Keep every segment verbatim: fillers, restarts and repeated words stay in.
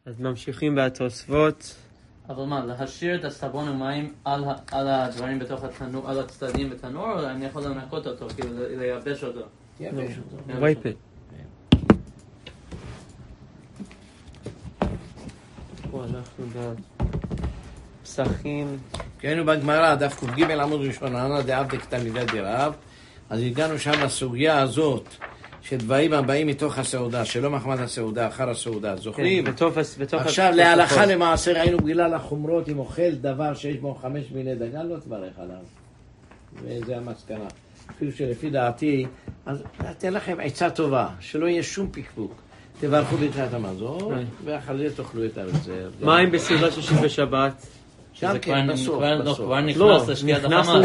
אז ממשיכים בתוספות. אבל מה, להשאיר את הסבון ומים על, על הדברים בתוך התנור, על הצדדים בתנור, או אני יכול לנקות אותו, כאילו לייבש אותו? לייבש אותו. וייפט. פה אנחנו בפסחים. היינו בגמרא, דף ק"ג עמוד ראשון, ענא דעבדק תלמידי דרב, אז הגענו שם לסוגיה הזאת, שדברים הבאים מתוך הסעודה, שלא מחמת הסעודה, אחר הסעודה, זוכרים? עכשיו להלכה למעשה ראינו בגלל החומרות, אם אוכל דבר שיש בו חמש מיני דגן, לא תברך עליו. וזה המסקנה. אפילו שלפי דעתי, אז אתן לכם עצה טובה, שלא יהיה שום פקפוק. תברכו ברכת המזון, ואחר זה תאכלו את הרזרב. מים בסעודה שישית בשבת? גם כן, בסוף, בסוף. כבר נכנס לשקיעת החמה,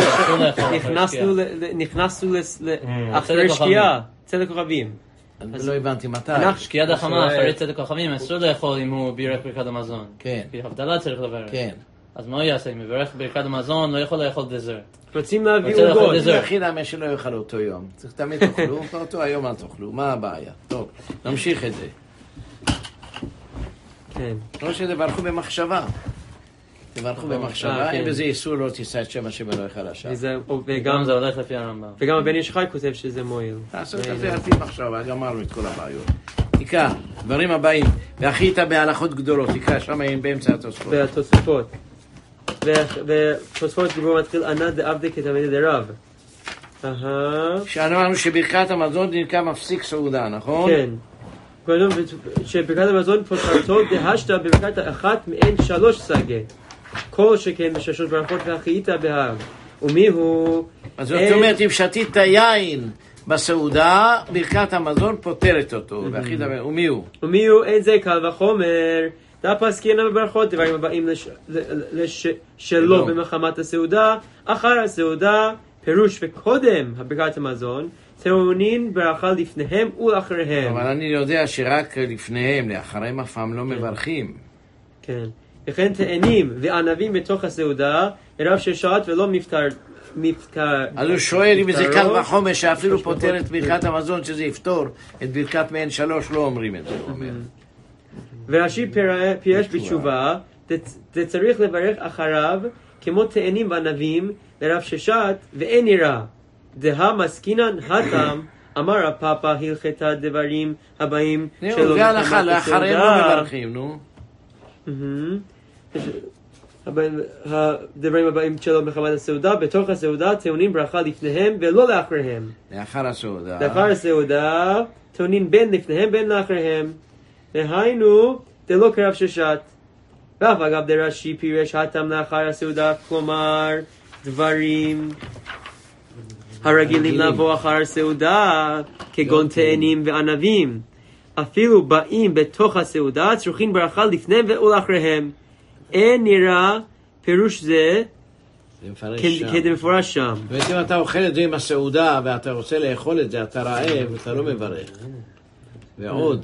נכנסנו אחרי שקיעה, צדק כוכבים. אני לא הבנתי מתי. שקיעת החמה אחרי צדק כוכבים, אסור לאכול אם הוא בירך ברכת המזון. כן. כי הבדלה צריך לברך. כן. אז מה הוא יעשה? אם מברך ברכת המזון, לא יכול לאכול דזרט. רוצים להביא עוגות. זה הכי דמה שלא יאכל אותו יום. צריך תמיד תאכלו, אותו היום אל תאכלו. מה הבעיה? טוב, נמשיך את זה. כן. לא שתברכו במחשבה. תברכו במחשבה, אם בזה איסור לא תישא את שם השם אלוהיך לשווא. וגם זה הולך לפי הרמב"ם. וגם הבן איש חי כותב שזה מועיל. תעשו את זה על פי מחשבה, גמרנו את כל הבעיות. תקרא, דברים הבאים, והכי איתה בהלכות גדולות, תקרא, שם הם באמצע התוספות. והתוספות. ותוספות בגור מתחיל ענא דעבדק תלמידי דרב. שאמרנו שברכת המזון נקרא מפסיק סעודה, נכון? כן. שברכת המזון פותרתו דהשתא בברכת אחת מעין שלוש סגה. כל שכן בשלוש ברכות והחיית בהר. ומי הוא? אז זאת אומרת, אם שתית יין בסעודה, ברכת המזון פותרת אותו. ומי הוא? ומי הוא? אין זה קל וחומר. דפסקינה בברכות, דברים הבאים שלו במחמת הסעודה, אחר הסעודה, פירוש וקודם ברכת המזון, טעונין ברכה לפניהם ולאחריהם. אבל אני יודע שרק לפניהם, לאחריהם אף פעם לא מברכים. כן. וכן תאנים וענבים בתוך הסעודה, רב ששעת ולא מפטר, מפטר. אז הוא שואל אם זה קל וחומר שאפילו פותר את ברכת המזון, שזה יפתור את ברכת מעין שלוש, לא אומרים את זה, הוא אומר. ורש"י פירש בתשובה, זה צריך לברך אחריו כמו תאנים וענבים לרב ששת ואין נראה. דהה מסקינן התם אמר הפאפה הלכתה דברים הבאים שלו. זה הלכה, לאחריהם לא מברכים, נו. הדברים הבאים שלו מחמת הסעודה, בתוך הסעודה טעונים ברכה לפניהם ולא לאחריהם. לאחר הסעודה. לאחר הסעודה טעונים בין לפניהם בין לאחריהם. והיינו, זה לא קרב ששת. ואף אגב דרש"י פירש התם לאחר הסעודה, כלומר דברים הרגילים לבוא אחר הסעודה, כגון תאנים וענבים. אפילו באים בתוך הסעודה, צריכים ברכה לפניהם ולאחריהם. אין נראה פירוש זה כדמפורש שם. ואם אתה אוכל את זה עם הסעודה ואתה רוצה לאכול את זה, אתה רעב, אתה לא מברך. ועוד.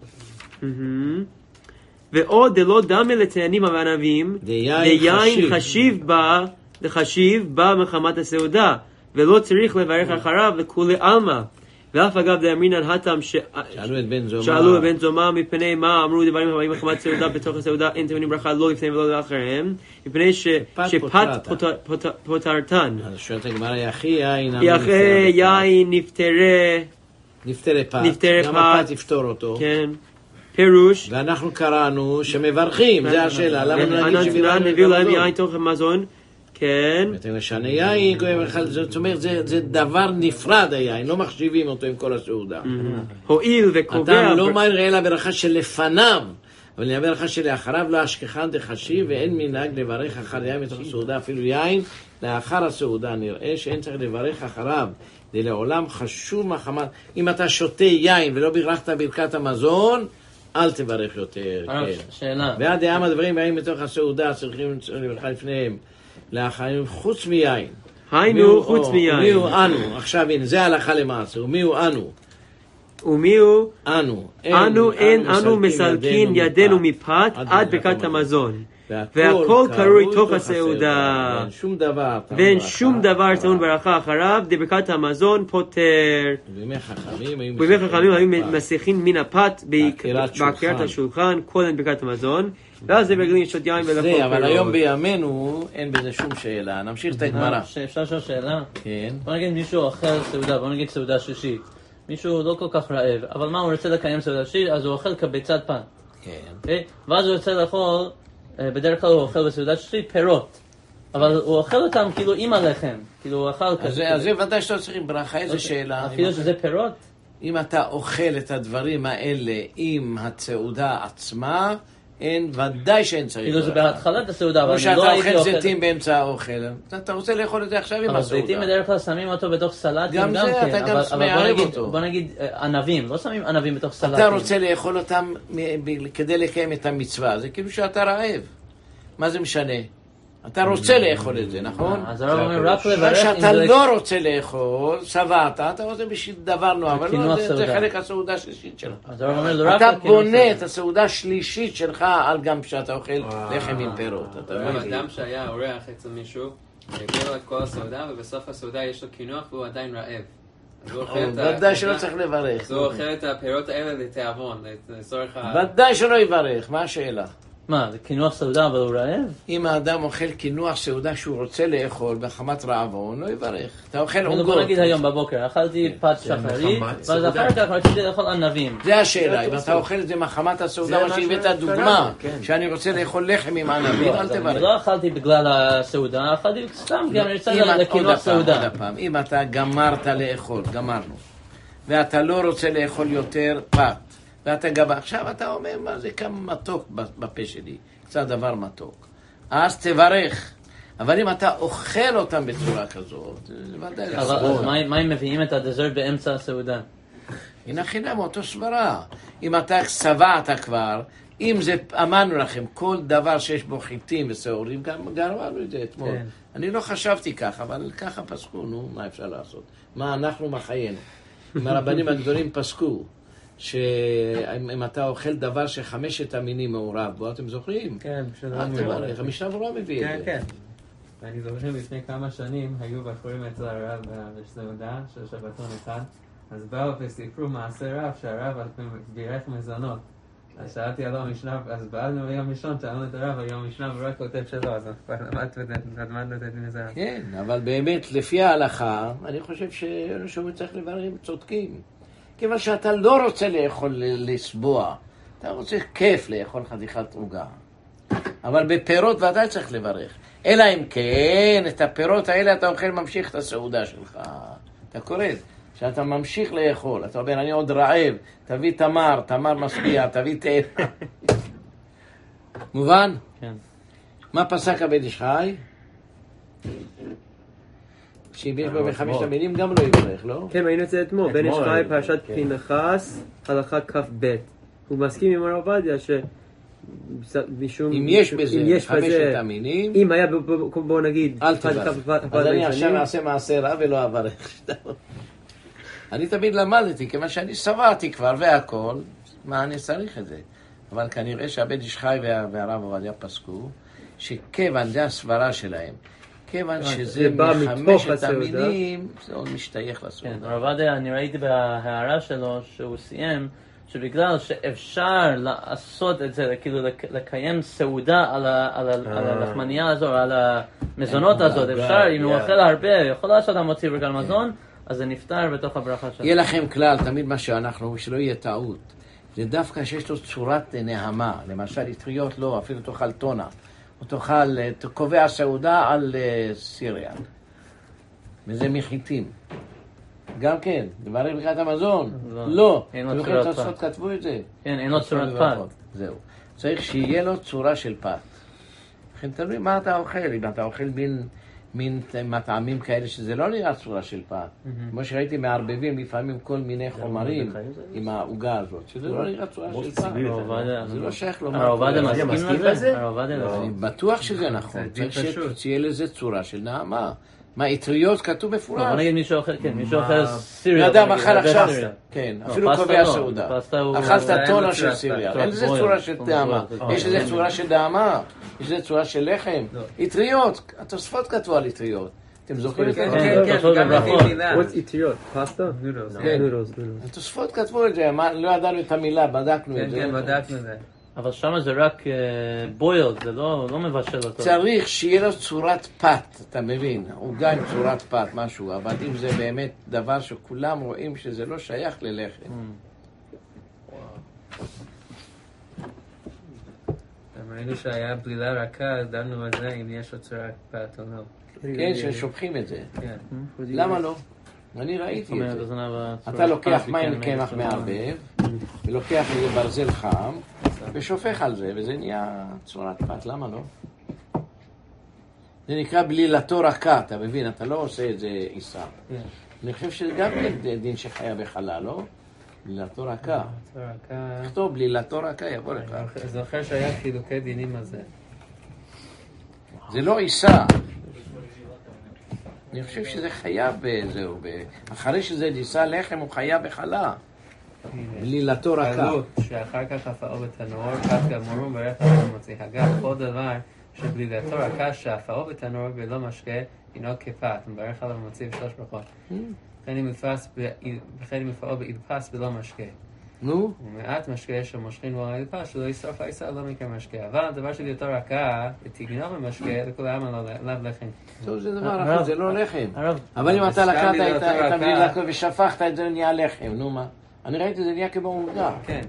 ועוד דלא דמה לתאנים וענבים, דיין חשיב בה, לחשיב בה מחמת הסעודה, ולא צריך לברך אחריו לכולי עלמא. ואף אגב דאמרינן התם שאלו את בן זומא, שאלו את בן זומא מפני מה אמרו דברים הבאים מחמת סעודה בתוך הסעודה אין טעונים ברכה לא לפניהם ולא לאחריהם, מפני שפת פוטרתן. אז שואלת הגמרא, יחי יין יחי יין נפטרה נפטרה פת, גם הפת יפתור אותו. כן. פירוש, ואנחנו קראנו שמברכים, זה השאלה, למה נגיד שמברכים? נביאו להם יין תוך המזון, כן. משנה יין, זאת אומרת, זה דבר נפרד היין, לא מחשיבים אותו עם כל הסעודה. הועיל וקובע. אתה לא אומר אלא ברכה שלפניו, אבל אני אומר לך שלאחריו לא אשכחן דחשיב, ואין מנהג לברך אחר יין מתוך הסעודה, אפילו יין, לאחר הסעודה נראה שאין צריך לברך אחריו. זה לעולם חשוב מחמת, אם אתה שותה יין ולא ברכת ברכת המזון, אל תברך יותר. שאלה. ועד ים הדברים באים בתוך הסעודה, צריכים לברכה לפניהם. לאחרים, חוץ מיין. היינו, חוץ מיין. ומי הוא אנו? עכשיו, הנה, זה הלכה למעשה. ומי הוא אנו? ומי הוא? אנו. אנו אין אנו מסלקין ידינו מפת עד ברכת המזון. והכל קרוי תוך הסעודה. ואין שום דבר טעון ברכה אחריו, דברכת המזון פותר. בימי חכמים בימי חכמים היו מסיחים מן הפת בעקירת השולחן קודם ברכת המזון, ואז זה ברגלים לשתות יין ולאכול פירות. אבל היום בימינו אין בזה שום שאלה. נמשיך את הגמרא. אפשר לשאול שאלה? כן. בוא נגיד מישהו אוכל סעודה, בוא נגיד סעודה שישית. מישהו לא כל כך רעב, אבל מה, הוא רוצה לקיים סעודה שישית, אז הוא אוכל כביצת פת. כן. ואז הוא רוצה לאכול, בדרך כלל הוא אוכל בסעודה שישית פירות. אבל הוא אוכל אותם כאילו עם הלחם. כאילו הוא אכל כזה. אז זה ודאי שאתה צריך ברכה, איזה שאלה. אפילו שזה פירות? אם אתה אוכל את הדברים האלה עם הסעודה עצמה, אין, ודאי שאין צריך. כאילו זה בהתחלת הסעודה, אבל או אני שאתה לא הייתי אוכל אוכל... זיתים באמצע האוכל. אתה רוצה לאכול את זה עכשיו עם אבל הסעודה. זיתים בדרך כלל שמים אותו בתוך סלטים גם גם זה, כן. אתה גם אבל, אבל בוא מערב נגיד, אותו. בוא נגיד ענבים, לא שמים ענבים בתוך סלטים. אתה רוצה לאכול אותם כדי לקיים את המצווה, זה כאילו שאתה רעב. מה זה משנה? אתה רוצה לאכול את זה, נכון? אז הרב אומר רק לברך מה אם שאתה זה... לא רוצה לאכול, שבעת, אתה רוצה בשביל דבר נועם, אבל לא, כינוח זה- זה סעודה. חלק הסעודה השלישית שלך. אז הרב אומר רק אתה לכינוח בונה סעודה. את הסעודה השלישית שלך על גם כשאתה אוכל לחם עם פירות. אתה מבין? אדם שהיה אורח אצל מישהו, העביר לו את כל הסעודה, ובסוף הסעודה יש לו קינוח והוא עדיין רעב. אז הוא אוכל את ה- ודאי שלא צריך לברך. אז הוא אוכל את הפירות האלה לתיאבון, לצורך ה... ודאי שלא יברך, מה השאלה? מה, זה כינוח סעודה אבל הוא רעב? אם האדם אוכל קינוח סעודה שהוא רוצה לאכול בחמת רעבון, לא יברך. אתה אוכל בוא עוגות. נגיד היום בבוקר, אכלתי פת שחרית, ואז אחר כך רציתי לאכול ענבים. זה השאלה, אם אתה אוכל את זה מחמת הסעודה, מה שהבאת דוגמה, שאני רוצה לאכול לחם עם ענבים, אל אז אני תברך. לא אכלתי בגלל הסעודה, אכלתי סתם גם אני רוצה אם את- עוד לקינוח הפעם, סעודה. עוד הפעם, אם אתה גמרת לאכול, גמרנו, ואתה לא רוצה לאכול יותר פת, ואתה גמר, עכשיו אתה אומר, מה זה כמה מתוק בפה שלי, קצת דבר מתוק, אז תברך. אבל אם אתה אוכל אותם בצורה כזאת, זה ודאי אז לסבול. מה מה אם מביאים את הדזרט באמצע הסעודה? הנה חינם, אותו סברה. אם אתה שבעת כבר, אם זה, אמרנו לכם, כל דבר שיש בו חיטים ושעורים, גם גרמנו את זה אתמול. כן. אני לא חשבתי ככה, אבל ככה פסקו, נו, מה אפשר לעשות? מה אנחנו, מה חיינו? אם הרבנים הגדולים פסקו, שאם אתה אוכל דבר שחמשת המינים מעורב בו, אתם זוכרים? כן, אל תברך, המשנה ברורה מביא את זה. כן. ואני זוכר לפני כמה שנים היו בחורים אצל הרב בסעודה של שבתון אחד, אז באו וסיפרו מעשה רב שהרב בירך מזונות. אז שאלתי על המשנה, אז באנו ביום ראשון, שאלנו את הרב, היום המשנה ברורה כותב שלא, אז למדנו את זה. כן, אבל באמת, לפי ההלכה, אני חושב שהוא צריך לברך, הם צודקים. כיוון שאתה לא רוצה לאכול, לסבוע, אתה רוצה כיף לאכול חתיכת עוגה. אבל בפירות ודאי צריך לברך. אלא אם כן, את הפירות האלה אתה אוכל ממשיך את הסעודה שלך. אתה קורא, שאתה ממשיך לאכול, אתה אומר, אני עוד רעב, תביא תמר, תמר משביע, תביא תאפה. מובן? כן. מה פסק הבן איש חי? שאם יש בו מחמשת המינים גם לא יברך, לא? כן, ראינו את זה אתמול, בן איש חי פרשת פנחס, הלכה כ"ב. הוא מסכים עם הרב עובדיה ש... משום... אם יש בזה אם יש חמשת בזה- המינים, אם היה, בוא- בוא בוא נגיד, אל אחד- תברך. אחד- אחד אז אני מהשנים, עכשיו אעשה מעשה רע ולא אברך. אני תמיד למדתי, כיוון שאני שבעתי כבר והכל, מה אני צריך את זה? אבל כנראה שהבן איש חי וה- והרב עובדיה פסקו, שכיוון, זה הסברה שלהם, כיוון שזה זה בא מתוך מחמשת הסעודה. המינים, זה עוד משתייך כן, לסעודה. הרב עובדיה, אני ראיתי בהערה שלו שהוא סיים, שבגלל שאפשר לעשות את זה, כאילו לק- לקיים סעודה על ה- על ה- על הלחמניה הזו, על המזונות הזאת, אפשר, אם הוא אוכל הרבה, יכול לעשות המוציא בגלל מזון, אז זה נפטר בתוך הברכה שלו. יהיה לכם כלל, תמיד מה שאנחנו, שלא יהיה טעות. זה דווקא שיש לו צורת נהמה, למשל אטריות לא, אפילו תאכל טונה, או תאכל, קובע סעודה על אה, סיריאל. וזה מחיטים. גם כן, דברי ברכת המזון. לא. לא. אין לו אתם צורת יכולים פת. לעשות, כתבו את זה. כן, אין לו צורת פת. זהו. צריך שיהיה לו צורה של פת. לכן תלוי מה אתה אוכל, אם אתה אוכל מין, מין מטעמים כאלה שזה לא נראה צורה של פת. כמו שראיתי מערבבים לפעמים כל מיני חומרים עם העוגה הזאת, שזה לא נראה צורה של פת. הרב עובדיה- זה לא שייך לו. הרב עובדיה מסכים מסכים לזה? לזה? הרב עובדיה אני מסכים. בטוח שזה נכון, זה דין צריך פשוט. שתהיה לזה צורה של נעמה. מה, אטריות כתוב מפורש? בוא נגיד מישהו אחר, כן, מישהו אחר סיריאל. אדם אכל עכשיו, כן, אפילו קובע סעודה. אכלת טונה של סיריאל. אין לזה צורה של טעמה. יש לזה צורה של טעמה. יש לזה צורה של לחם. אטריות, התוספות כתבו על אטריות. אתם זוכרים את זה? כן, כן, גם לפי מילה. What's אטריות? פסטה? נודלס. נודלס. התוספות כתבו את זה, לא ידענו את המילה, בדקנו את זה. כן, כן, בדקנו את זה. אבל שם זה רק בוילד, זה לא מבשל אותו. צריך שיהיה לו צורת פת, אתה מבין? עוגה עם צורת פת, משהו, אבל אם זה באמת דבר שכולם רואים שזה לא שייך ללחם. ראינו שהיה בלילה רכה, דנו על זה אם יש לו צורת פת או לא. כן, ששופכים את זה. למה לא? אני ראיתי את זה. אתה לוקח מים קמח מערבב, ולוקח איזה ברזל חם, ושופך על זה, וזה נהיה צורת פת, למה לא? זה נקרא בלילתו רכה, אתה מבין? אתה לא עושה את זה עיסה. אני חושב שזה גם דין שחיה בחלה, לא? בלילתו רכה. תכתוב בלילתו רכה, יבוא לך. זוכר שהיה חילוקי דינים על זה. זה לא עיסה. אני חושב שזה חייב בזהו, אחרי שזה ניסה לחם הוא חייב בחלה. בלילתו רכה. שאחר כך הפעו בתנור, פת גמור וברך לא מוציא. אגב, כל דבר שבלילתו רכה שהפעו בתנור ולא משקה, אינו כפת, מברך עליו ומוציא בשלוש ברכות. וכן אם יפעו באילפס ולא משקה. נו? ומעט משקה שמושכין בו על האילפס, שלא ישרוף האיסה, לא מקרה משקה. אבל הדבר שבלילתו רכה, ותגנוב במשקה, לכולם עליו לחם. טוב, זה דבר אחר, זה לא לחם. אבל אם אתה לקחת את הבלילתו ושפכת את זה, נהיה לחם, נו מה? אני ראיתי זה נהיה כמו עוגה. כן.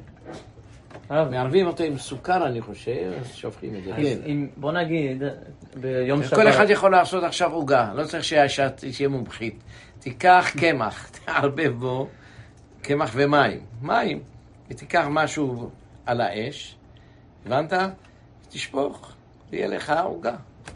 מערבים אותו עם סוכר, אני חושב, שופכים את זה. בוא נגיד, ביום שבת... כל אחד יכול לעשות עכשיו עוגה, לא צריך שהאישה תהיה מומחית. תיקח קמח, תערבב בו קמח ומים. מים. ותיקח משהו על האש, הבנת? תשפוך, תהיה לך עוגה.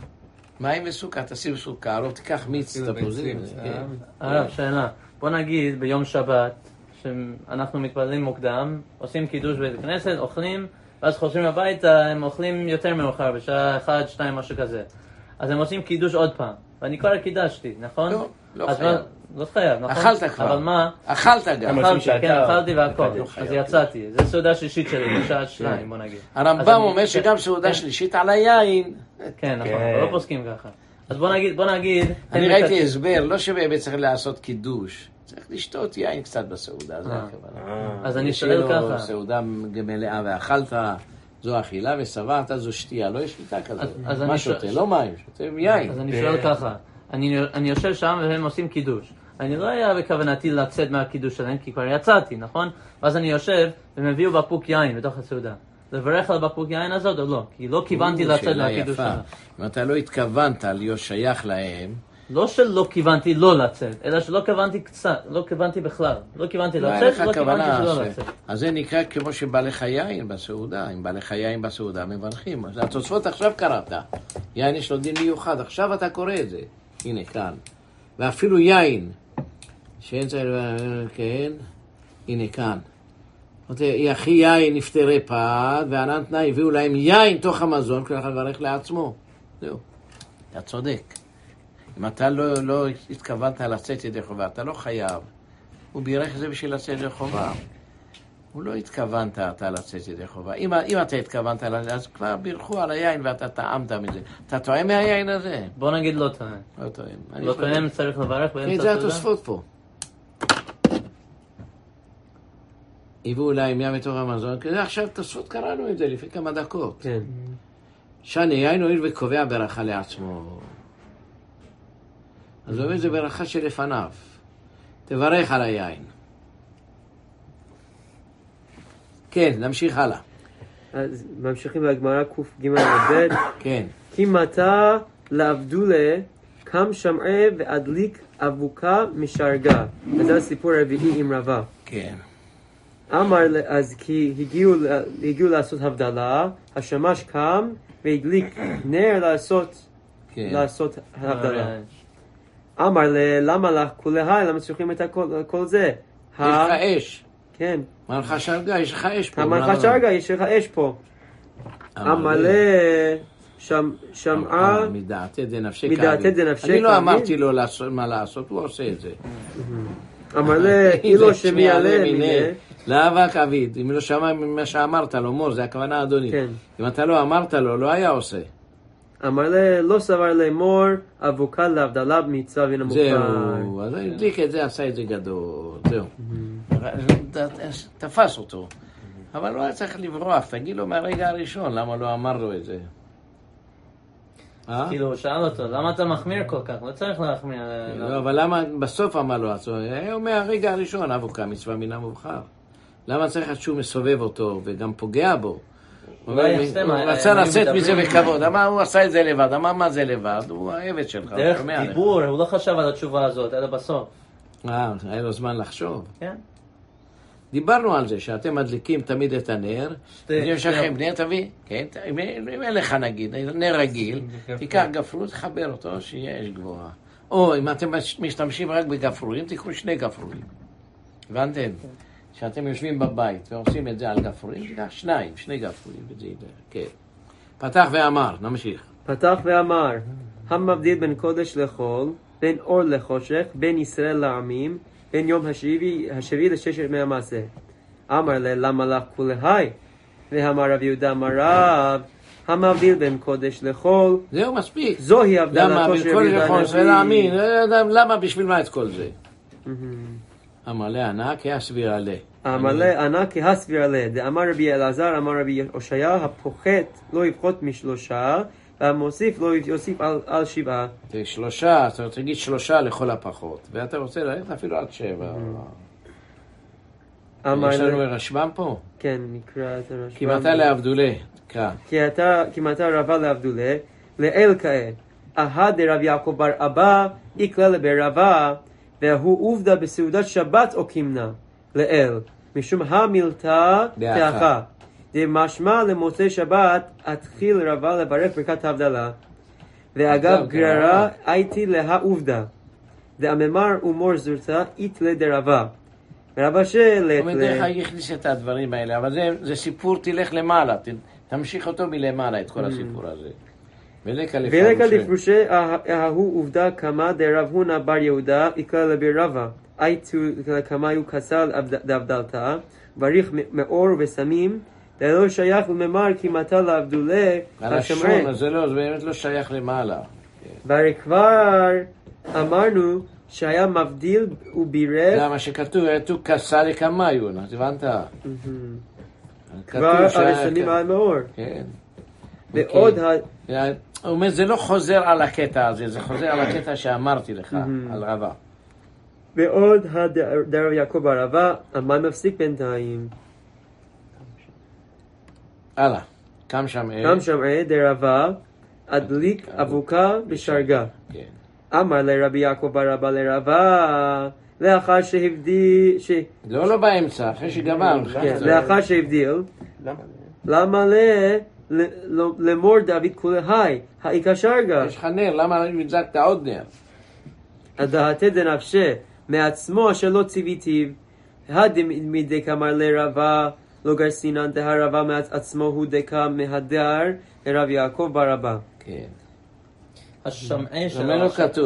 מים וסוכר, תשים סוכר, או תיקח מיץ תפוזים. הרב, שאלה. בוא נגיד ביום שבת, שאנחנו מתפללים מוקדם, עושים קידוש בית הכנסת, אוכלים, ואז חוזרים הביתה, הם אוכלים יותר מאוחר, בשעה אחת, שתיים, משהו כזה. אז הם עושים קידוש עוד פעם, ואני כבר קידשתי, נכון? לא, לא חייב. לא חייב, נכון? אכלת כבר. אבל מה? אכלת גם. אכלתי, כן, אכלתי והכל. אז יצאתי. זו סעודה שלישית שלי, בשעה שתיים, בוא נגיד. הרמב"ם אומר שגם סעודה שלישית על היין. כן, נכון, לא פוסקים ככה. אז בוא נגיד, בוא נגיד... אני ראיתי הסבר, לא שבאמת צריך לעשות קידוש. צריך לשתות יין קצת בסעודה, זה הכוונה. אז אני שואל ככה. סעודה מלאה ואכלת, זו אכילה וסברת, זו שתייה, לא יש שתייה כזאת. מה שותה? לא מים, שותה יין. אז אני שואל ככה, אני יושב שם והם עושים קידוש. אני לא היה בכוונתי לצאת מהקידוש שלהם, כי כבר יצאתי, נכון? ואז אני יושב והם הביאו בקבוק יין בתוך הסעודה. לברך על בקבוק יין הזאת או לא? כי לא כיוונתי לצאת מהקידוש שלהם. אם אתה לא התכוונת להיות שייך להם, לא שלא כיוונתי לא לצאת, אלא שלא כיוונתי קצת, לא כיוונתי בכלל. לא כיוונתי לצאת, לא כיוונתי שלא לצאת. אז זה נקרא כמו שבא לך יין בסעודה. אם בא לך יין בסעודה, מברכים. התוספות עכשיו קראת. יין יש לו דין מיוחד, עכשיו אתה קורא את זה. הנה, כאן. ואפילו יין, שאין צריך, כן, הנה, כאן. אחי יין נפטרי פת, וענן תנאי הביאו להם יין תוך המזון, כל אחד מברך לעצמו. זהו. אתה צודק. אם אתה לא, לא התכוונת לצאת ידי חובה, אתה לא חייב. הוא בירך זה בשביל לצאת ידי חובה. הוא לא התכוונת אתה לצאת ידי חובה. אם, אם אתה התכוונת, אז כבר בירכו על היין ואתה טעמת מזה. אתה טועם מהיין הזה? בוא נגיד לא טועם. לא טועם. לא טועם צריך לברך באמצע הסעודה? זה התוספות פה. הביאו להם ים מתוך המזון, כי זה עכשיו תוספות קראנו את זה לפני כמה דקות. כן. שאני יין הועיל וקובע ברכה לעצמו. אז הוא אומר, זה ברכה שלפניו. תברך על היין. כן, נמשיך הלאה. אז ממשיכים לגמרא קג' ב'. כן. כי מתה לעבדולה קם שמעה והדליק אבוקה משרגה. וזה הסיפור הרביעי עם רבה. כן. אמר, אז כי הגיעו, הגיעו לעשות הבדלה, השמש קם והדליק נר לעשות, כן. לעשות הבדלה. אמר, למה לך כולי היי, למה צריכים את כל זה? יש לך אש. כן. מלכה שרגה, יש לך אש פה. המלכה שרגה, יש לך אש פה. אמר לה, שמעה מדעתי דנפשי מדעתי דנפשי אני לא אמרתי לו מה לעשות, הוא עושה את זה. אמר לה, אילו שמי עלה מיניה, לאבק אביד, אם לא שמע מה שאמרת לו, מור, זה הכוונה אדוני. אם אתה לא אמרת לו, לא היה עושה. אמר לה, לא סבר לאמור, אבוקה להבדלה מצווה מן המוכר. זהו, אז הדליק את זה, עשה את זה גדול, זהו. תפס אותו. אבל לא היה צריך לברוח, תגיד לו מהרגע הראשון, למה לא אמר לו את זה? כאילו הוא שאל אותו, למה אתה מחמיר כל כך? לא צריך להחמיר. לא, אבל למה בסוף אמר לו, הוא מהרגע הראשון, אבוקה מצווה מן המובחר. למה צריך שהוא מסובב אותו וגם פוגע בו? הוא רצה לצאת מזה בכבוד, אמר הוא עשה את זה לבד, אמר מה זה לבד? הוא העבד שלך. דרך דיבור, הוא לא חשב על התשובה הזאת, אלא בסוף. אה, היה לו זמן לחשוב. כן. דיברנו על זה, שאתם מדליקים תמיד את הנר, יש לכם נר תביא, כן, אם אין לך נגיד, נר רגיל, תיקח גפרור, תחבר אותו, שיהיה אש גבוהה. או אם אתם משתמשים רק בגפרורים, תיקחו שני גפרורים. הבנתם? שאתם יושבים בבית ועושים את זה על גפרורים, תיקח שניים, שני גפרורים, וזה ידע, כן. פתח ואמר, נמשיך. פתח ואמר, המבדיל בין קודש לחול, בין אור לחושך, בין ישראל לעמים, בין יום השביעי, השביעי לששת ימי המעשה. אמר לה, למה לך כולי? ואמר רב יהודה אמר רב, המבדיל בין קודש לחול. זהו מספיק. זוהי הבדלתו של רבי הנביא. למה בשביל מה את כל זה? אמר לה, ענה כהסביר עליה. אמר לה, ענה כהסביר עליה. דאמר רבי אלעזר, אמר רבי הושעיה, הפוחת לא יפחות משלושה, והמוסיף לא יוסיף על, על שבעה. שלושה, אתה רוצה להגיד שלושה לכל הפחות, ואתה רוצה ללכת אפילו עד שבע. יש לנו רשב"ם פה? כן, נקרא את הרשב"ם. כי מתי לאבדולה? כי מתי רבה לאבדולה, לאל כעת. אהה דרב יעקב בר אבא, איקלה ברבה, והוא עובדה בסעודת שבת או כמנה, לאל. משום המילתא תאחה. דמשמע למוצאי שבת, התחיל רבה לברך ברכת ההבדלה. ואגב גררה, הייתי לה עובדה. דאמר ומור זורתה, איתלה דרבה. רבה שלת... הוא מדרך יכניס את הדברים האלה, אבל זה, זה סיפור, תלך למעלה, תמשיך אותו מלמעלה, את כל הסיפור הזה. ולקה לפרושי, ההוא עובדה כמה דרב הונה בר יהודה, איקלה לברבה. הייתו כמה יהיו כסל דאבדלתה, בריך מאור וסמים, זה לא שייך לממר כי מתה לאבדולה השומרי. זה לא, זה באמת לא שייך למעלה. והרי כבר אמרנו שהיה מבדיל ובירך. למה שכתוב, כתוב כסה לכמיון, אז הבנת? כבר הראשונים על מאור. כן. ועוד ה... הוא אומר, זה לא חוזר על הקטע הזה, זה חוזר על הקטע שאמרתי לך, על רבה. ועוד הדרב יעקב ברבה, מה מפסיק בינתיים? הלאה, קם שמעי. קם שמעי דרבה, הדליק אבוקה בשרגה. אמר לרבי יעקב ברבה לרבה, לאחר שהבדיל... לא, לא באמצע, אחרי שגמר. לאחר שהבדיל. למה ל... למור דוד כולי היי, האיקה שרגה. יש לך נר, למה הדלקת עוד נר? הדעתי דנפשה, מעצמו אשר לא ציוויתיו, הדמדי כמר לרבה, לא גרסינן דהרבה מעצמו הוא דקה מהדר לרב יעקב ברבה. כן. השמעי שלו... זה לא כתוב,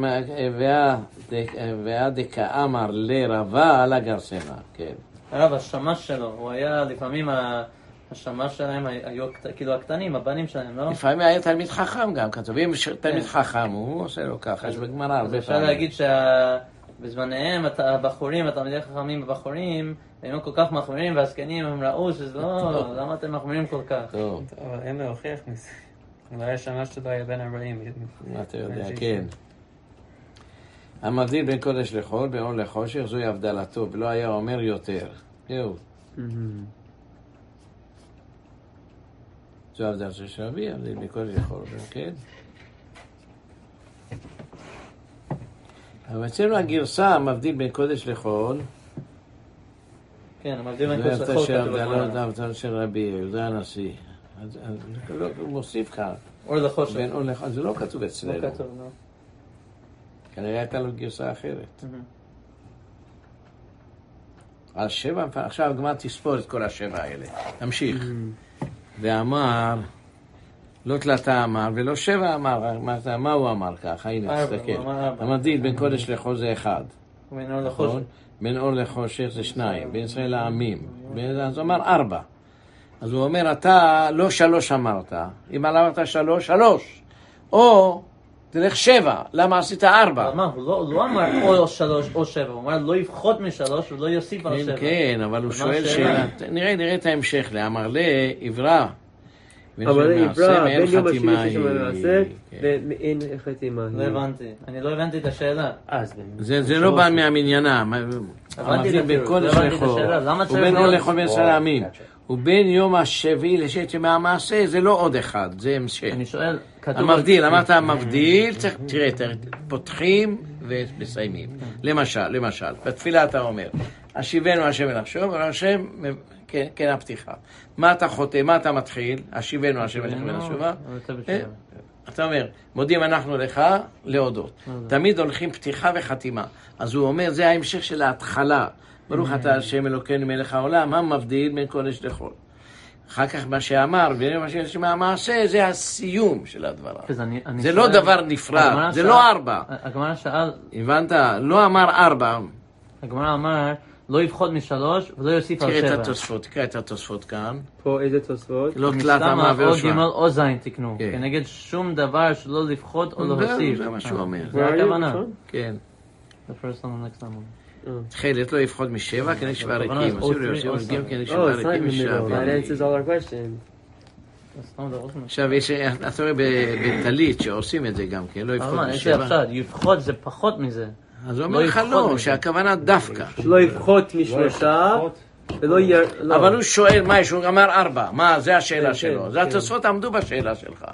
והדקה אמר לרבה על הגרסנה, כן. הרב, השמש שלו, הוא היה לפעמים... השמש שלהם היו כאילו הקטנים, הבנים שלהם, לא? לפעמים היה תלמיד חכם גם, כתוב, אם תלמיד חכם, הוא עושה לו ככה, יש בגמרא הרבה פעמים. אפשר להגיד שבזמניהם הבחורים, התלמידי חכמים הבחורים, היו כל כך מחמירים, והזקנים הם ראו שזה לא, למה אתם מחמירים כל כך? טוב. אבל אין להוכיח מזה. אולי השמש שלו היה בין ארבעים. מה אתה יודע, כן. המבדיל בין קודש לחול, בין אור לחושך, זוהי הבדלתו, ולא היה אומר יותר. זהו. זו הבדל של רבי, הבדל מכל יכול, כן? אבל אצלנו הגרסה, המבדיל בין קודש לחול, כן, המבדיל בין קודש לחול כתוב. זה הבדל של רבי, יהודה הנשיא. הוא מוסיף כאן. אור לחושך. בין אור לחושך, זה לא כתוב אצלנו. לא כתוב, לא. כנראה הייתה לו גרסה אחרת. על שבע, עכשיו גמר תספור את כל השבע האלה. תמשיך. ואמר, לא תלתה אמר, ולא שבע אמר. מה הוא אמר ככה? הנה, תסתכל. המבדיל בין קודש לחול זה אחד. בין אור לחושך. בין אור לחושך זה שניים. בין ישראל לעמים. אז הוא אמר ארבע. אז הוא אומר, אתה לא שלוש אמרת. אם אמרת שלוש, שלוש. או תלך שבע. למה עשית ארבע? אבל מה, הוא לא אמר או שלוש או שבע. הוא אמר לא יפחות משלוש ולא יוסיף על שבע. כן, אבל הוא שואל שאלה. נראה את ההמשך. לאמר לעברה. אבל עברה, בין יום השני שיש שם למעשה, ואין חתימה. לא הבנתי. אני לא הבנתי את השאלה. זה לא בא מהמניינה. הבנתי את השאלה. למה צריך ובין אור לחול בין ישראל לעמים. ובין יום השביעי לששת ימי המעשה, זה לא עוד אחד, זה המשך. אני שואל, המבדיל, אמרת המבדיל, תראה, פותחים ומסיימים. למשל, למשל, בתפילה אתה אומר, השיבנו השם אל השם, והשם, כן, הפתיחה. מה אתה חותם, מה אתה מתחיל? השיבנו השם אל השם. אתה אומר, מודים אנחנו לך להודות. תמיד הולכים פתיחה וחתימה. אז הוא אומר, זה ההמשך של ההתחלה. ברוך אתה השם אלוקינו מלך העולם, המבדיל בין קודש לחול. אחר כך מה שאמר, ומה שיש מהמעשה, זה הסיום של הדבר. זה לא דבר נפרד, זה לא ארבע. הגמרא שאל... הבנת? לא אמר ארבע. הגמרא אמר, לא יפחות משלוש ולא יוסיף על שבע. תקרא את התוספות, תקרא את התוספות כאן. פה איזה תוספות? לא תלת אמה ואושרה. או ג' או זין תקנו. כנגד שום דבר שלא לפחות או להוסיף. זה מה שהוא אומר. זה הכוונה. כן. The first one, the next one. תחילת לא יפחות משבע, כנגד שבע ריקים. עשו לי עושים ריקים, כנגד שבע ריקים משבע. That answers all our questions. עכשיו יש, אתה רואה בטלית שעושים את זה גם כן, לא יפחות משבע. יפחות זה פחות מזה. אז הוא אומר לך לא, שהכוונה דווקא. שלא יפחות משלושה, ולא יר... אבל הוא שואל מה יש, הוא אמר ארבע. מה, זה השאלה שלו. זה התוספות עמדו בשאלה שלך.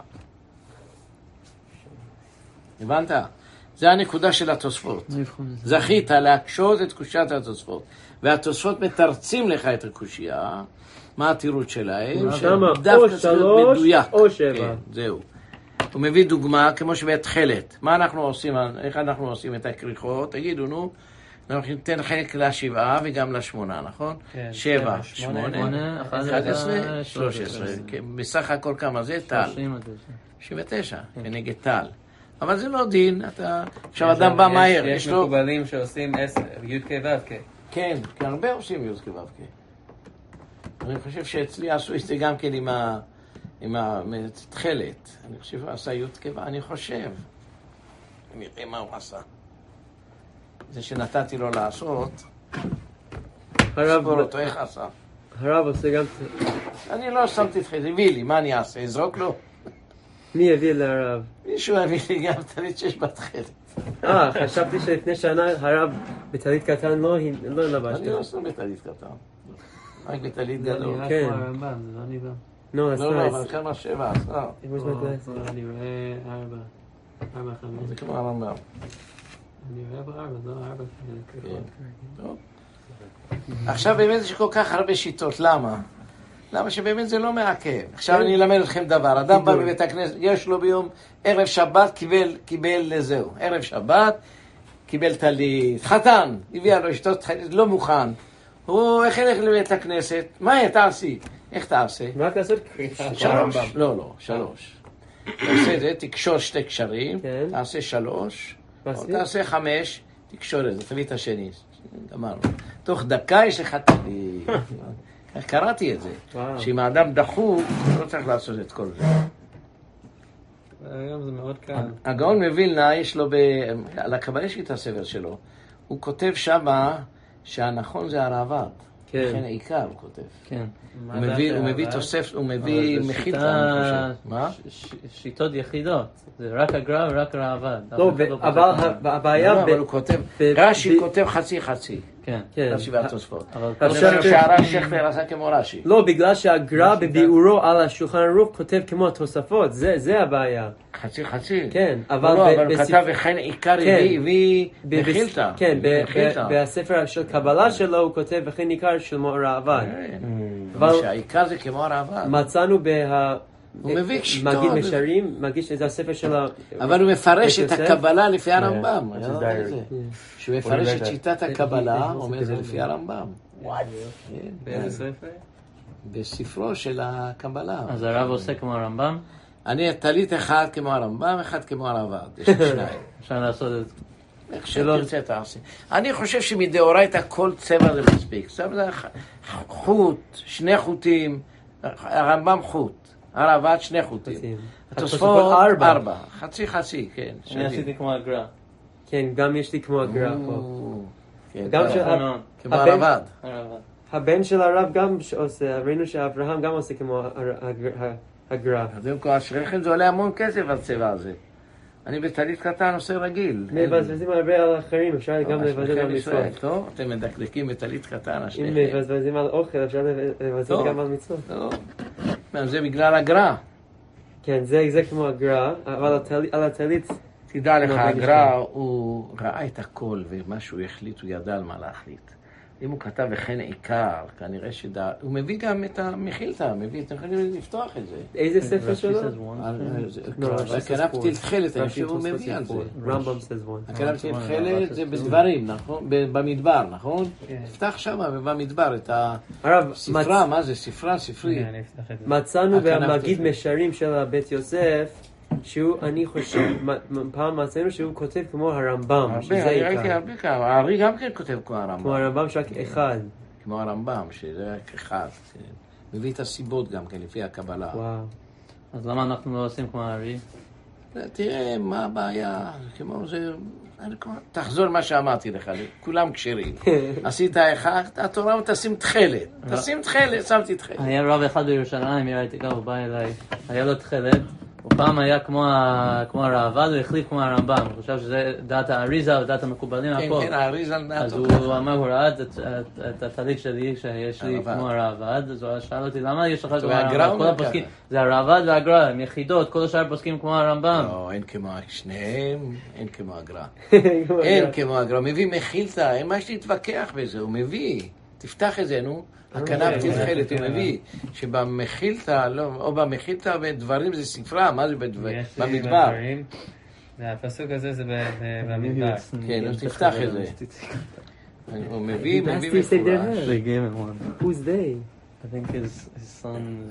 הבנת? זה הנקודה של התוספות. זכית להקשות את קושיית התוספות. והתוספות מתרצים לך את הקושייה. מה התירוץ שלהם? או שלוש או שבע. זהו. הוא מביא דוגמה כמו שבתחילת. מה אנחנו עושים? איך אנחנו עושים את הכריכות? תגידו, נו. אנחנו ניתן חלק לשבעה וגם לשמונה, נכון? שבע, שמונה, אחד עשרה, שלוש עשרה. בסך הכל כמה זה? טל. שבע תשע, כנגד טל. אבל זה לא דין, אתה... עכשיו אדם בא מהר, יש מקובלים שעושים י' כ' ו' כ'. כן, כי הרבה עושים י' כ' ו' כ'. אני חושב שאצלי עשו את זה גם כן עם ה... עם התחלת. אני חושב שהוא עשה י' כ' ו', אני חושב. נראה מה הוא עשה. זה שנתתי לו לעשות, ספור אותו, איך עשה? הרב עושה גם... אני לא שמתי תחילת, הביא לי, מה אני אעשה? אזרוק לו? מי הביא לרב? מישהו הביא לי גם טלית שיש בתחילת. אה, חשבתי שלפני שנה הרב בטלית קטן לא לבשתי. אני לא עושה בטלית קטן. רק בטלית גדול. כן. זה לא ניבה. לא, לא, לא, אבל כמה שבע עשה. אני רואה ארבע. ארבע חמש. זה כמו הרמב"ם. אני רואה בארבע, לא ארבע. טוב. עכשיו באמת יש כל כך הרבה שיטות, למה? למה שבאמת זה לא מעכב. עכשיו אני אלמד אתכם דבר. אדם בא בבית הכנסת, יש לו ביום ערב שבת, קיבל, קיבל לזהו. ערב שבת, קיבל טלית. חתן, הביאה לו אשתו טלית, לא מוכן. הוא איך ילך לבית הכנסת? מה תעשי? איך תעשה? מה תעשה? שלוש. לא, לא, שלוש. תעשה את זה, תקשור שתי קשרים, תעשה שלוש, תעשה חמש, תקשור את זה, תביא את השני. גמרנו. תוך דקה יש לך טלית. קראתי את זה, שאם האדם דחוק, לא צריך לעשות את כל זה. היום זה מאוד קל. הגאון מווילנה, יש לו, על הקבלה יש לי את הספר שלו, הוא כותב שמה שהנכון זה הרעב"ד. לכן העיקר הוא כותב. כן. הוא מביא תוסף, הוא מביא מחיתה, אני חושב. מה? שיטות יחידות. זה רק הגר"א ורק הרעב"ד. לא, אבל הבעיה... אבל הוא כותב, רש"י כותב חצי חצי. כן. רש"י והתוספות. אני חושב שהרב שכטר עשה כמו רש"י. לא, בגלל שהגר"א בביאורו על השולחן ערוך כותב כמו התוספות, זה הבעיה. חצי חצי? כן, אבל... לא, אבל הוא כתב וכן עיקר הביא מחילתא. כן, בספר של קבלה שלו הוא כותב וכן עיקר של הרעב"ד. שהעיקר זה כמו הרעב"ד. מצאנו בה... הוא מביא שיטות. מגיד משרים, מגיש את הספר של ה... אבל הוא מפרש את הקבלה לפי הרמב"ם. שהוא מפרש את שיטת הקבלה, הוא אומר זה לפי הרמב"ם. באיזה ספר? בספרו של הקבלה. אז הרב עושה כמו הרמב"ם? אני טלית אחד כמו הרמב"ם, אחד כמו הרב"ד. יש לי שניים. אפשר לעשות את זה. איך שתרצה תעשי. אני חושב שמדאורייתא כל צבע זה מספיק. צבע זה חוט, שני חוטים, הרמב"ם חוט, הרב"ד שני חוטים. התוספות ארבע. חצי חצי, כן. אני עשיתי כמו הגר"א. כן, גם יש לי כמו הגר"א פה. גם כמו הרב"ד. הבן של הרב גם עושה, ראינו שאברהם גם עושה כמו הגר"א. אז אם כל אשריכם זה עולה המון כסף הצבע הזה. אני בטלית קטן עושה רגיל. מבזבזים הרבה על אחרים, אפשר גם לבזבז על מצוות. טוב, אתם מדקדקים בטלית קטן. אם מבזבזים על אוכל, אפשר לבזבז גם על מצוות. טוב, זה בגלל הגר"א. כן, זה כמו הגר"א, אבל על הטלית... תדע לך, הגר"א הוא ראה את הכל, ומה שהוא החליט, הוא ידע על מה להחליט. אם הוא כתב וכן עיקר, כנראה שדע... הוא מביא גם את המחילתא, מביא, אתם יכולים לפתוח את זה. איזה ספר שלו? הכנפתי תחילת, אני חושב הוא מביא על זה. רמב"ם says one. הכנפתי תחילת זה בדברים, נכון? במדבר, נכון? תפתח שם במדבר את הספרה, מה זה? ספרה, ספרי. מצאנו במגיד משרים של הבית יוסף, שהוא, אני חושב, פעם מצאנו שהוא כותב כמו הרמב"ם, שזה אני ראיתי הרבה כמה, הארי גם כן כותב כמו הרמב"ם. כמו הרמב"ם שרק אחד. כמו הרמב"ם, שזה רק אחד. מביא את הסיבות גם כן, לפי הקבלה. וואו. אז למה אנחנו לא עושים כמו הארי? תראה, מה הבעיה? כמו זה... תחזור מה שאמרתי לך, כולם כשרים. עשית אחד, התורה תשים תחילת. תשים תחילת, שמתי תחילת. היה רב אחד בירושלים, ראיתי גם, הוא בא אליי, היה לו תחילת. הוא פעם היה כמו הראב"ד, הוא החליף כמו הרמב"ם. הוא חושב שזה דעת האריזה ודעת המקובלים. כן, כן, האריזה על דעתו. אז הוא אמר, הוא ראה את הטלית שלי, שיש לי כמו הראב"ד, אז הוא שאל אותי, למה יש לך כמו הרמב"ם? כל הפוסקים, זה הראב"ד והגר"א, הם יחידות, כל השאר פוסקים כמו הרמב"ם. לא, אין כמו שניהם, אין כמו הגר"א. אין כמו הגר"א, מביא מחילתא, מה יש להתווכח בזה, הוא מביא. תפתח את זה, נו. הכנפתי תחילת, הוא מביא, שבמחילתא, או במחילתא בדברים זה ספרה, מה זה במדבר? הפסוק הזה זה במדבר. כן, אז תפתח את זה. הוא מביא, מביא מפורש. Who's they? I think his son...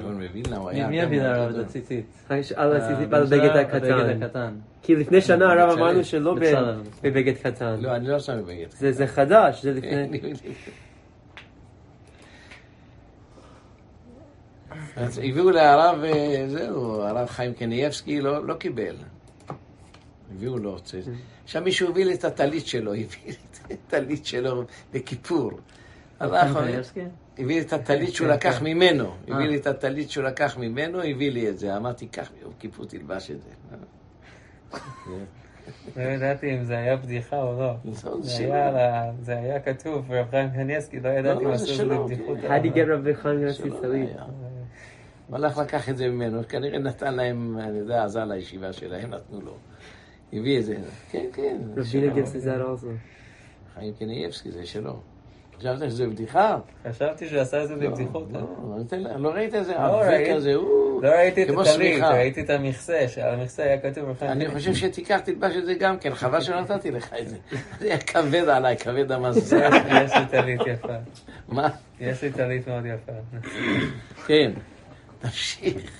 מי הביא לרב את הציצית? על הציצית, על בגד הקטן. כי לפני שנה הרב אמרנו שלא בבגד קטן. לא, אני לא שם בבגד קטן. זה חדש, זה לפני... אז הביאו להרב, זהו, הרב חיים קניאבסקי לא קיבל. הביאו לו, עכשיו מישהו הביא לי את הטלית שלו, הביא לי את הטלית שלו בכיפור. הביא לי את הטלית שהוא לקח ממנו, הביא לי את הטלית שהוא לקח ממנו, הביא לי את זה. אמרתי, קח בכיפור תלבש את זה. לא ידעתי אם זה היה בדיחה או לא. זה היה כתוב, רב חיים קניאבסקי, לא ידעתי מה עשו זה בדיחות. How did you get רב חיים קניאבסקי טלית? הוא הלך לקח את זה ממנו, כנראה נתן להם, אני יודע, עזר לישיבה שלהם, נתנו לו. הביא את זה. כן, כן. רבינה גבס את זה also. חיים קניאבסקי, זה שלו. חשבת שזה בדיחה? חשבתי שהוא עשה את זה בבדיחות. לא ראית את זה? האבק הזה, הוא... לא ראיתי את הטלית, ראיתי את המכסה, שעל המכסה היה כתוב... אני חושב שתיקח, תלבש את זה גם כן, חבל שנתתי לך את זה. זה היה כבד עליי, כבד המזל. יש לי טלית יפה. מה? יש לי טלית מאוד יפה. כן. תמשיך.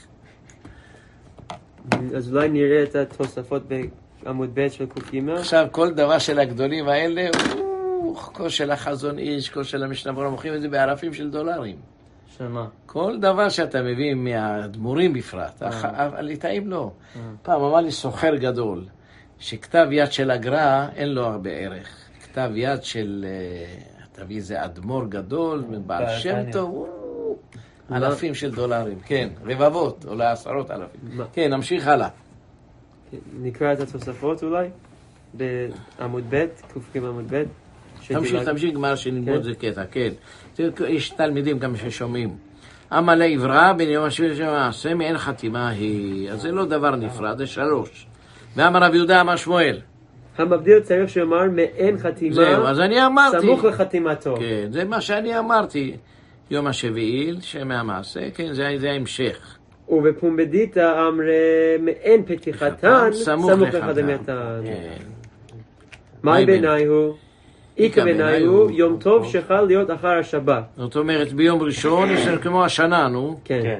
אז אולי נראה את התוספות בעמוד ב' של ק"ג. עכשיו כל דבר של הגדולים האלה, כל של החזון איש, כל של המשנה ברורה, מוכרים את זה באלפים של דולרים. שמה? כל דבר שאתה מביא מהדמורים בפרט, הליטאים לא. פעם אמר לי סוחר גדול, שכתב יד של הגר"א אין לו הרבה ערך. כתב יד של, תביא איזה אדמו"ר גדול, בעל שם טוב, אלפים של דולרים, כן, רבבות, או לעשרות אלפים. כן, נמשיך הלאה. נקרא את התוספות אולי, בעמוד ב', ק"ג עמוד ב'. תמשיך, תמשיך, גמר שנלמוד זה קטע, כן. יש תלמידים גם ששומעים. אמה לעברה, בין יום השביעי לשם המעשה, מאין חתימה היא. אז זה לא דבר נפרד, זה שלוש. ואמר רב יהודה, אמר שמואל. המבדיל צריך שאומר מאין חתימה, זהו, אז אני אמרתי. סמוך לחתימתו. כן, זה מה שאני אמרתי. יום השביעי, שמהמעשה, כן, זה ההמשך. ובפומבדיתא אמרי מאין פתיחתן, סמוך לחתימתן. מהי בעיניי הוא? איקה בעיניי הוא יום טוב שחל להיות אחר השבת. זאת אומרת, ביום ראשון יש לנו כמו השנה, נו. כן.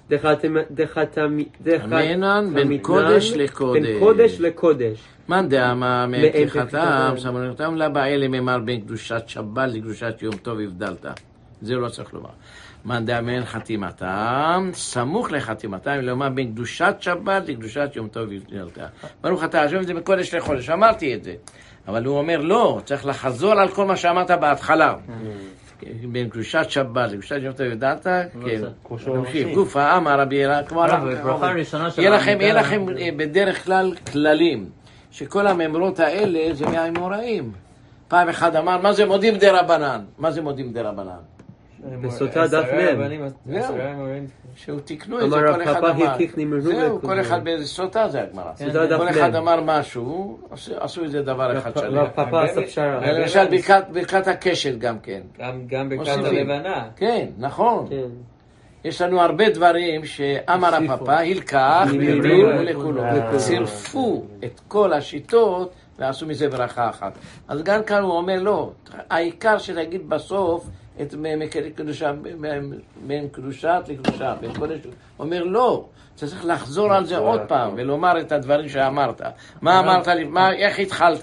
אמינן בין קודש לקודש. בין קודש לקודש. מאן דאמר מתיחתם, סמכותם לה באלה ממר בין קדושת שבת לקדושת יום טוב הבדלת. זה לא צריך לומר. מאן דאמר חתימתם, סמוך לחתימתם, לומר בין קדושת שבת לקדושת יום טוב הבדלת. ברוך אתה השם, זה מקודש לחודש, אמרתי את זה. אבל הוא אומר לא, צריך לחזור על כל מה שאמרת בהתחלה. בין קדושת שבת לקדושת יום טוב הבדלת, כן. נמשיך, גוף העם הרבי אלא, כמו הרב. יהיה לכם בדרך כלל כללים. שכל המאמרות האלה זה מהאמוראים. פעם אחד אמר, מה זה מודים דה רבנן? מה זה מודים דה רבנן? בסוטה דף מם. זהו, שהוא תיקנו את זה, כל אחד אמר. זהו, כל אחד באיזה סוטה זה הגמרא. כל אחד אמר משהו, עשו איזה דבר אחד שלם. למשל ברכת הקשת גם כן. גם ברכת הלבנה. כן, נכון. יש לנו הרבה דברים שאמר הפאפה, הלקח, והביאו לכולו. צירפו את כל השיטות ועשו מזה ברכה אחת. אז גם כאן הוא אומר לא, העיקר שתגיד בסוף את קדושה, בין קדושת לקדושה, בין קודש. הוא אומר לא, צריך לחזור על זה עוד פעם ולומר את הדברים שאמרת. מה אמרת לי, איך התחלת?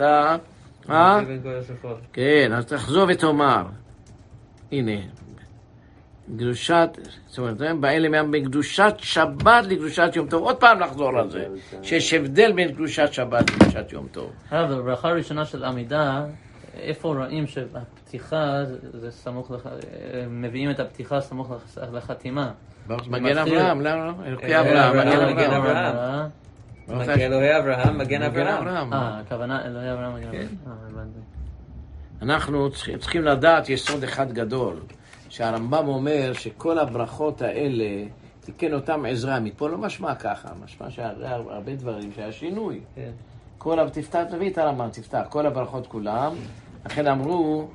כן, אז תחזור ותאמר. הנה. קדושת, זאת אומרת, באלה מהם בין קדושת שבת לקדושת יום טוב. עוד פעם לחזור על זה, שיש הבדל בין קדושת שבת לקדושת יום טוב. הרב, בברכה הראשונה של עמידה, איפה רואים שהפתיחה זה סמוך, מביאים את הפתיחה סמוך לחתימה? מגן אברהם, לא, אלוקי אברהם, מגן אברהם. אלוהי אברהם, מגן אברהם. אה, הכוונה אלוהי אברהם, מגן אברהם. אנחנו צריכים לדעת יסוד אחד גדול. שהרמב"ם אומר שכל הברכות האלה תיקן אותם עזרא. מפה לא משמע ככה, משמע שהרבה דברים שהיה שינוי. כל תפתח, תביא את הרמב"ם, תפתח, כל הברכות כולם. לכן אמרו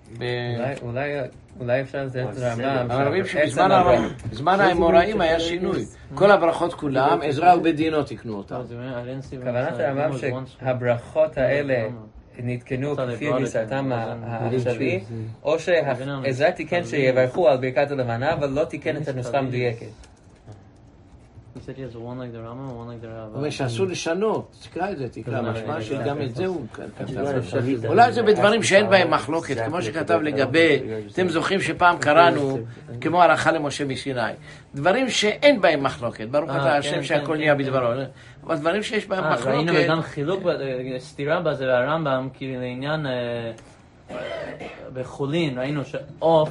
אולי אפשר לזה את הרמב"ם. הרבים שבזמן האמוראים היה שינוי. כל הברכות כולם, עזרא ובדינו תקנו אותם. כוונת הרמב"ם שהברכות האלה נתקנו כפי גרסתם העכשווי, או שעזרא תיקן שיברכו על ברכת הלבנה, אבל לא תיקן את הנוסחה המדויקת. He said he has one like the Rama and one like the Rava. הוא אומר שאסור לשנות, תקרא את זה, תקרא, משמע שגם את זה הוא כתב. אולי זה בדברים שאין בהם מחלוקת, כמו שכתב לגבי, אתם זוכרים שפעם קראנו, כמו הלכה למשה מסיני, דברים שאין בהם מחלוקת, ברוך אתה השם שהכל נהיה בדברו, אבל דברים שיש בהם מחלוקת. ראינו גם חילוק, סתירה בזה והרמב"ם, כי לעניין בחולין, ראינו שעוף,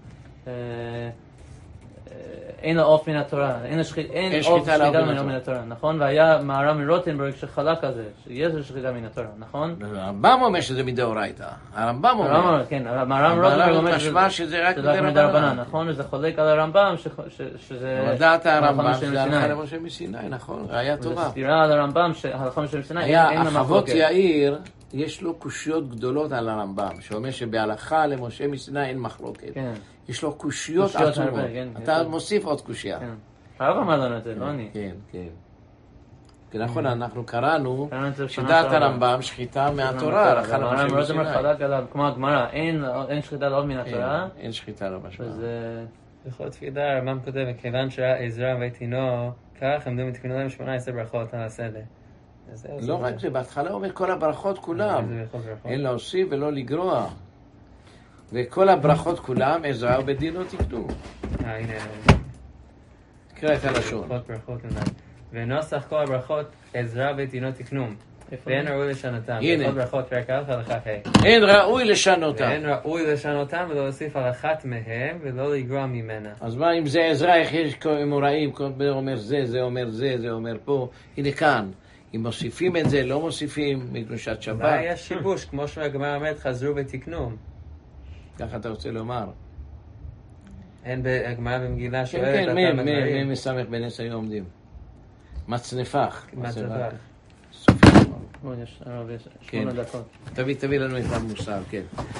אין עוף מן התורה, אין עוף שחיטה מן התורה, נכון? והיה מהר"ם מרוטנברג שחלק על זה, שיש שחיטה מן התורה, נכון? הרמב"ם אומר שזה מדאורייתא, הרמב"ם אומר. כן, מהר"ם מרוטנברג אומר שזה רק מדרבנן, נכון? וזה חולק על הרמב"ם שזה... לדעת הרמב"ם שזה הלכה למשה מסיני, נכון? ראיה טובה. וזה סתירה על הרמב"ם שהלכה למשה מסיני אין לה מחלוקת. החוות יאיר, יש לו קושיות גדולות על הרמב"ם, שאומר שבהלכה למשה מסיני אין מחלוקת. יש לו קושיות עצומות. אתה מוסיף עוד קושיה. הרב אמר לנו את זה, לא אני. כן, כן. כי נכון, אנחנו קראנו שדעת הרמב"ם שחיטה מהתורה, הלכה למשה מסיני. הרמב"ם חלק עליו, כמו הגמרא, אין שחיטה לא מן התורה. אין שחיטה לא משמע. בכל תפילה הרמב"ם כותב, מכיוון שהיה עזרא ועתינו, כך עמדו מתקנו להם שמונה עשרה ברכות על הסדר. לא רק זה, בהתחלה אומר כל הברכות כולם. אין להוסיף ולא לגרוע. וכל הברכות כולם, עזרא ובדינו תקנו. אה, הנה. תקרא את הלשון. ברכות ברכות נאמר. ונוסח כל הברכות, עזרא ובדינו תקנו. ואין ראוי לשנותם. הנה. ברכות ברכות פרק א' הלכה ה'. אין ראוי לשנותם. ואין ראוי לשנותם ולא להוסיף על אחת מהם ולא לגרוע ממנה. אז מה אם זה עזרא, איך יש אמוראים, כל דבר אומר זה, זה אומר זה, זה אומר פה. הנה כאן. אם מוסיפים את זה, לא מוסיפים מקדושת שבת. והיה שיבוש, כמו שהגמרא אומרת, חזרו ותקנו. ככה אתה רוצה לומר. אין בהגמרא במגילה שואלת. כן, כן, מי מסמך בנס היו עומדים? מצנפח. מצנפח. סופי. יש שמונה דקות. תביא לנו את המוסר, כן.